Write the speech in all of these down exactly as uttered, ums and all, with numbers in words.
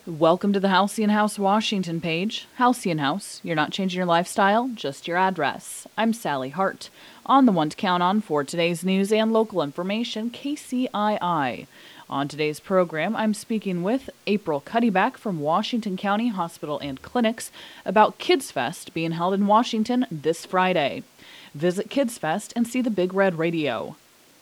Welcome to the Halcyon House Washington page. Halcyon House, you're not changing your lifestyle, just your address. I'm Sally Hart. On the one to count on for today's news and local information, K C I I. On today's program, I'm speaking with April Cuddyback from Washington County Hospital and Clinics about Kids Fest being held in Washington this Friday. Visit Kids Fest and see the Big Red Radio.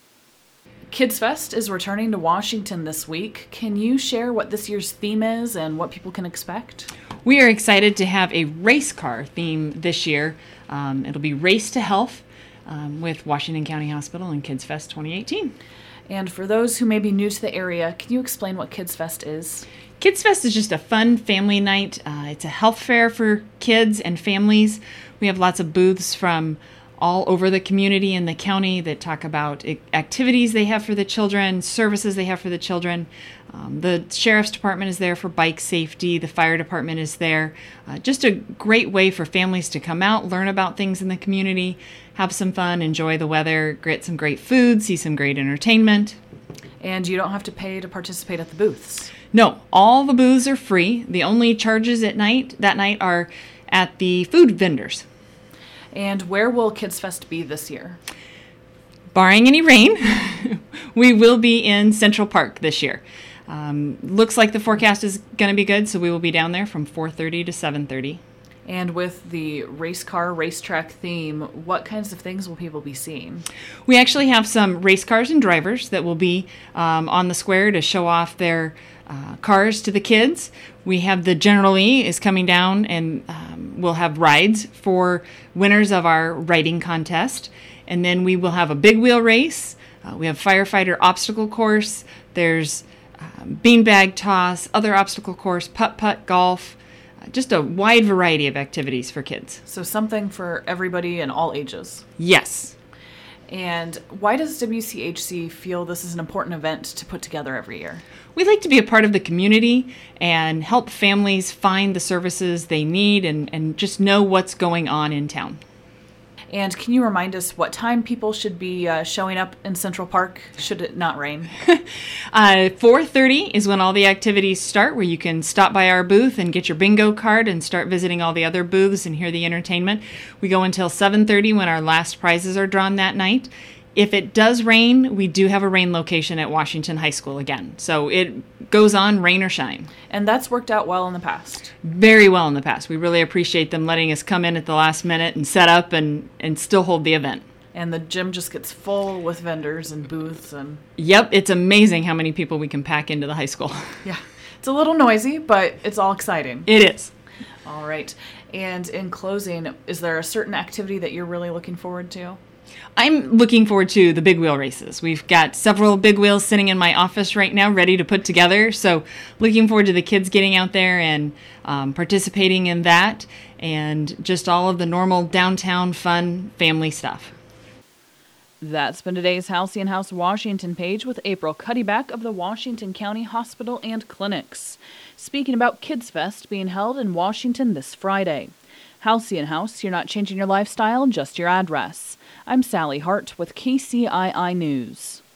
Kids Fest is returning to Washington this week. Can you share what this year's theme is and what people can expect? We are excited to have a race car theme this year. Um, it'll be Race to Health um, with Washington County Hospital and Kids Fest twenty eighteen. And for those who may be new to the area, can you explain what Kids Fest is? Kids Fest is just a fun family night. Uh, it's a health fair for kids and families. We have lots of booths from all over the community and the county that talk about activities they have for the children, services they have for the children. Um, the Sheriff's Department is there for bike safety. The Fire Department is there. Uh, just a great way for families to come out, learn about things in the community, have some fun, enjoy the weather, get some great food, see some great entertainment. And you don't have to pay to participate at the booths? No, all the booths are free. The only charges at night that night are at the food vendors. And where will Kids Fest be this year? Barring any rain, we will be in Central Park this year. Um, looks like the forecast is going to be good, so we will be down there from four thirty to seven thirty. And with the race car, racetrack theme, what kinds of things will people be seeing? We actually have some race cars and drivers that will be um, on the square to show off their uh, cars to the kids. We have the General Lee is coming down, and um, we'll have rides for winners of our riding contest. And then we will have a big wheel race. Uh, we have firefighter obstacle course. There's um, beanbag toss, other obstacle course, putt-putt, golf. Just a wide variety of activities for kids. So something for everybody in all ages. Yes. And why does W C H C feel this is an important event to put together every year? We like to be a part of the community and help families find the services they need and, and just know what's going on in town. And can you remind us what time people should be uh, showing up in Central Park should it not rain? uh, four thirty is when all the activities start, where you can stop by our booth and get your bingo card and start visiting all the other booths and hear the entertainment. We go until seven thirty when our last prizes are drawn that night. If it does rain, we do have a rain location at Washington High School again. So it goes on, rain or shine. And that's worked out well in the past. Very well in the past. We really appreciate them letting us come in at the last minute and set up and, and still hold the event. And the gym just gets full with vendors and booths. and. Yep, it's amazing how many people we can pack into the high school. Yeah, it's a little noisy, but it's all exciting. It is. All right. And in closing, is there a certain activity that you're really looking forward to? I'm looking forward to the big wheel races. We've got several big wheels sitting in my office right now ready to put together. So looking forward to the kids getting out there and um, participating in that and just all of the normal downtown fun family stuff. That's been today's Halcyon House Washington page with April Cuddyback of the Washington County Hospital and Clinics, speaking about Kids Fest being held in Washington this Friday. Halcyon House, you're not changing your lifestyle, just your address. I'm Sally Hart with K C I I News.